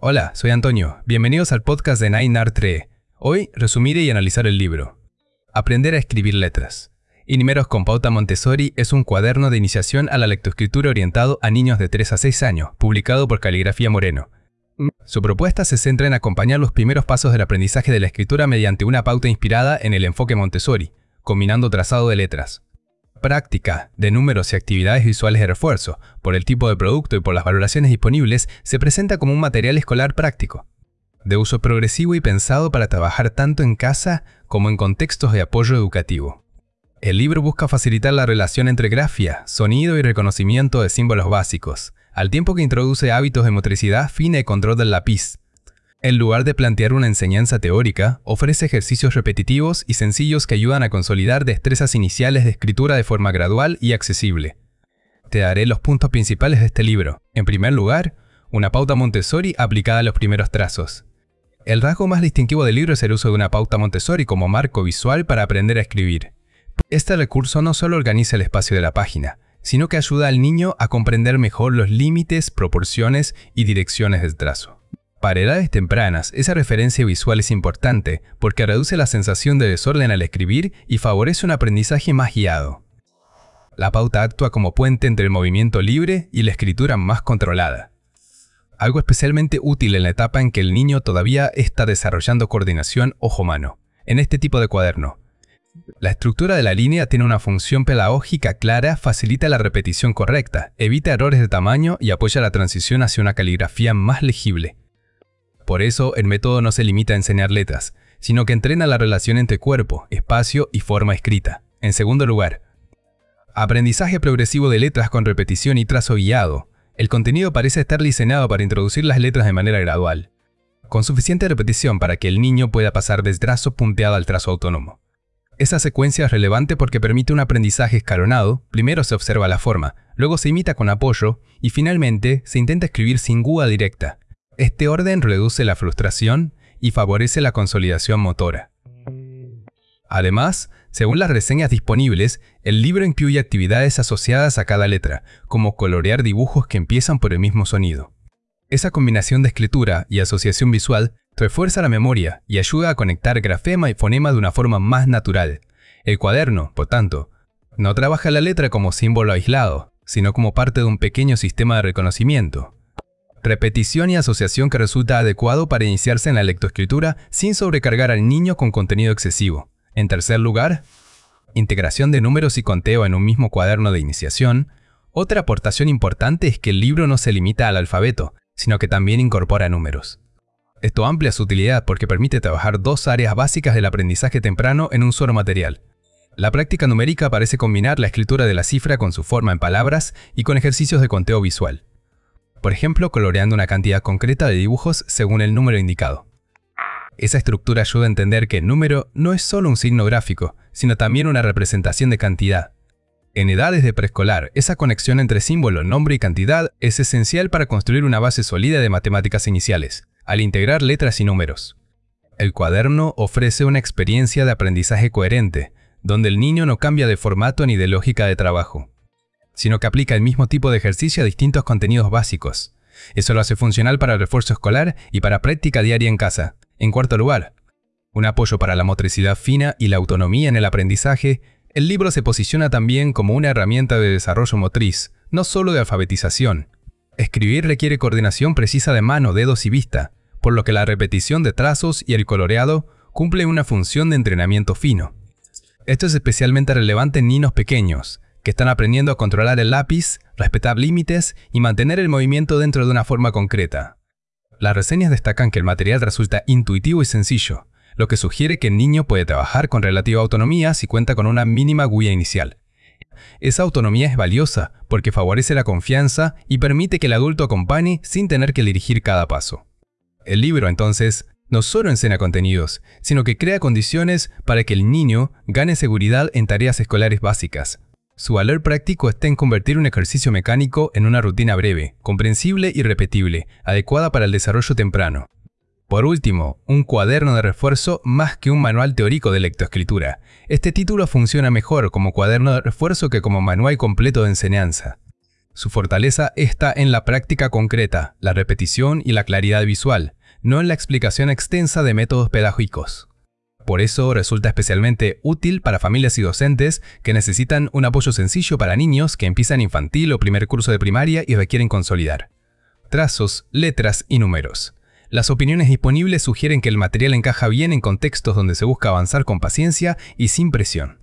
Hola, soy Antonio. Bienvenidos al podcast de 9art3. Hoy resumiré y analizar el libro Aprender a escribir letras. Y Números con Pauta Montessori es un cuaderno de iniciación a la lectoescritura orientado a niños de 3 a 6 años, publicado por Caligrafía Moreno. Su propuesta se centra en acompañar los primeros pasos del aprendizaje de la escritura mediante una pauta inspirada en el enfoque Montessori, combinando trazado de letras, práctica de números y actividades visuales de refuerzo. Por el tipo de producto y por las valoraciones disponibles, se presenta como un material escolar práctico, de uso progresivo y pensado para trabajar tanto en casa como en contextos de apoyo educativo. El libro busca facilitar la relación entre grafía, sonido y reconocimiento de símbolos básicos, al tiempo que introduce hábitos de motricidad fina y control del lápiz. En lugar de plantear una enseñanza teórica, ofrece ejercicios repetitivos y sencillos que ayudan a consolidar destrezas iniciales de escritura de forma gradual y accesible. Te daré los puntos principales de este libro. En primer lugar, una pauta Montessori aplicada a los primeros trazos. El rasgo más distintivo del libro es el uso de una pauta Montessori como marco visual para aprender a escribir. Este recurso no solo organiza el espacio de la página, sino que ayuda al niño a comprender mejor los límites, proporciones y direcciones del trazo. Para edades tempranas, esa referencia visual es importante porque reduce la sensación de desorden al escribir y favorece un aprendizaje más guiado. La pauta actúa como puente entre el movimiento libre y la escritura más controlada, algo especialmente útil en la etapa en que el niño todavía está desarrollando coordinación ojo-mano. En este tipo de cuaderno, la estructura de la línea tiene una función pedagógica clara, facilita la repetición correcta, evita errores de tamaño y apoya la transición hacia una caligrafía más legible. Por eso, el método no se limita a enseñar letras, sino que entrena la relación entre cuerpo, espacio y forma escrita. En segundo lugar, aprendizaje progresivo de letras con repetición y trazo guiado. El contenido parece estar diseñado para introducir las letras de manera gradual, con suficiente repetición para que el niño pueda pasar del trazo punteado al trazo autónomo. Esa secuencia es relevante porque permite un aprendizaje escalonado. Primero se observa la forma, luego se imita con apoyo y finalmente se intenta escribir sin guía directa. Este orden reduce la frustración y favorece la consolidación motora. Además, según las reseñas disponibles, el libro incluye actividades asociadas a cada letra, como colorear dibujos que empiezan por el mismo sonido. Esa combinación de escritura y asociación visual refuerza la memoria y ayuda a conectar grafema y fonema de una forma más natural. El cuaderno, por tanto, no trabaja la letra como símbolo aislado, sino como parte de un pequeño sistema de reconocimiento, repetición y asociación que resulta adecuado para iniciarse en la lectoescritura sin sobrecargar al niño con contenido excesivo. En tercer lugar, integración de números y conteo en un mismo cuaderno de iniciación. Otra aportación importante es que el libro no se limita al alfabeto, sino que también incorpora números. Esto amplia su utilidad porque permite trabajar dos áreas básicas del aprendizaje temprano en un solo material. La práctica numérica parece combinar la escritura de la cifra con su forma en palabras y con ejercicios de conteo visual. Por ejemplo, coloreando una cantidad concreta de dibujos según el número indicado. Esa estructura ayuda a entender que el número no es solo un signo gráfico, sino también una representación de cantidad. En edades de preescolar, esa conexión entre símbolo, nombre y cantidad es esencial para construir una base sólida de matemáticas iniciales, al integrar letras y números. El cuaderno ofrece una experiencia de aprendizaje coherente, donde el niño no cambia de formato ni de lógica de trabajo, sino que aplica el mismo tipo de ejercicio a distintos contenidos básicos. Eso lo hace funcional para el refuerzo escolar y para práctica diaria en casa. En cuarto lugar, un apoyo para la motricidad fina y la autonomía en el aprendizaje. El libro se posiciona también como una herramienta de desarrollo motriz, no solo de alfabetización. Escribir requiere coordinación precisa de mano, dedos y vista, por lo que la repetición de trazos y el coloreado cumplen una función de entrenamiento fino. Esto es especialmente relevante en niños pequeños, que están aprendiendo a controlar el lápiz, respetar límites y mantener el movimiento dentro de una forma concreta. Las reseñas destacan que el material resulta intuitivo y sencillo, lo que sugiere que el niño puede trabajar con relativa autonomía si cuenta con una mínima guía inicial. Esa autonomía es valiosa porque favorece la confianza y permite que el adulto acompañe sin tener que dirigir cada paso. El libro, entonces, no solo enseña contenidos, sino que crea condiciones para que el niño gane seguridad en tareas escolares básicas. Su valor práctico está en convertir un ejercicio mecánico en una rutina breve, comprensible y repetible, adecuada para el desarrollo temprano. Por último, un cuaderno de refuerzo más que un manual teórico de lectoescritura. Este título funciona mejor como cuaderno de refuerzo que como manual completo de enseñanza. Su fortaleza está en la práctica concreta, la repetición y la claridad visual, no en la explicación extensa de métodos pedagógicos. Por eso resulta especialmente útil para familias y docentes que necesitan un apoyo sencillo para niños que empiezan infantil o primer curso de primaria y requieren consolidar. Trazos, letras y números. Las opiniones disponibles sugieren que el material encaja bien en contextos donde se busca avanzar con paciencia y sin presión.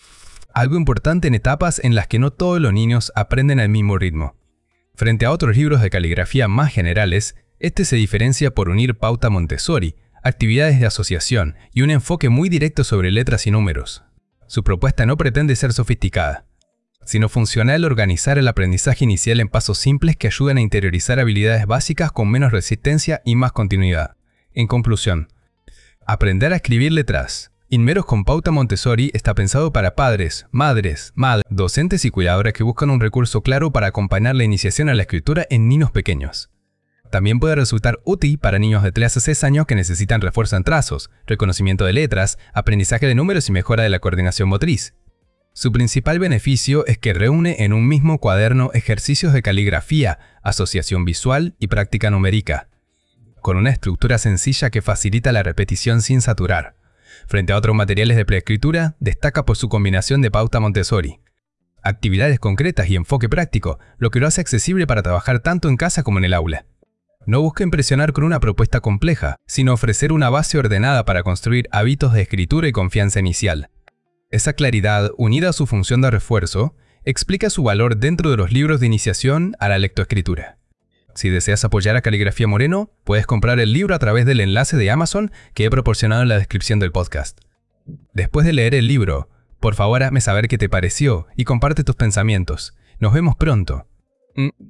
Algo importante en etapas en las que no todos los niños aprenden al mismo ritmo. Frente a otros libros de caligrafía más generales, este se diferencia por unir pauta Montessori, actividades de asociación y un enfoque muy directo sobre letras y números. Su propuesta no pretende ser sofisticada, sino funcional organizar el aprendizaje inicial en pasos simples que ayuden a interiorizar habilidades básicas con menos resistencia y más continuidad. En conclusión, aprender a escribir letras. Inmeros con pauta Montessori está pensado para padres, madres, docentes y cuidadoras que buscan un recurso claro para acompañar la iniciación a la escritura en niños pequeños. También puede resultar útil para niños de 3 a 6 años que necesitan refuerzo en trazos, reconocimiento de letras, aprendizaje de números y mejora de la coordinación motriz. Su principal beneficio es que reúne en un mismo cuaderno ejercicios de caligrafía, asociación visual y práctica numérica, con una estructura sencilla que facilita la repetición sin saturar. Frente a otros materiales de preescritura, destaca por su combinación de pauta Montessori, actividades concretas y enfoque práctico, lo que lo hace accesible para trabajar tanto en casa como en el aula. No busca impresionar con una propuesta compleja, sino ofrecer una base ordenada para construir hábitos de escritura y confianza inicial. Esa claridad, unida a su función de refuerzo, explica su valor dentro de los libros de iniciación a la lectoescritura. Si deseas apoyar a Caligrafía Moreno, puedes comprar el libro a través del enlace de Amazon que he proporcionado en la descripción del podcast. Después de leer el libro, por favor hazme saber qué te pareció y comparte tus pensamientos. Nos vemos pronto.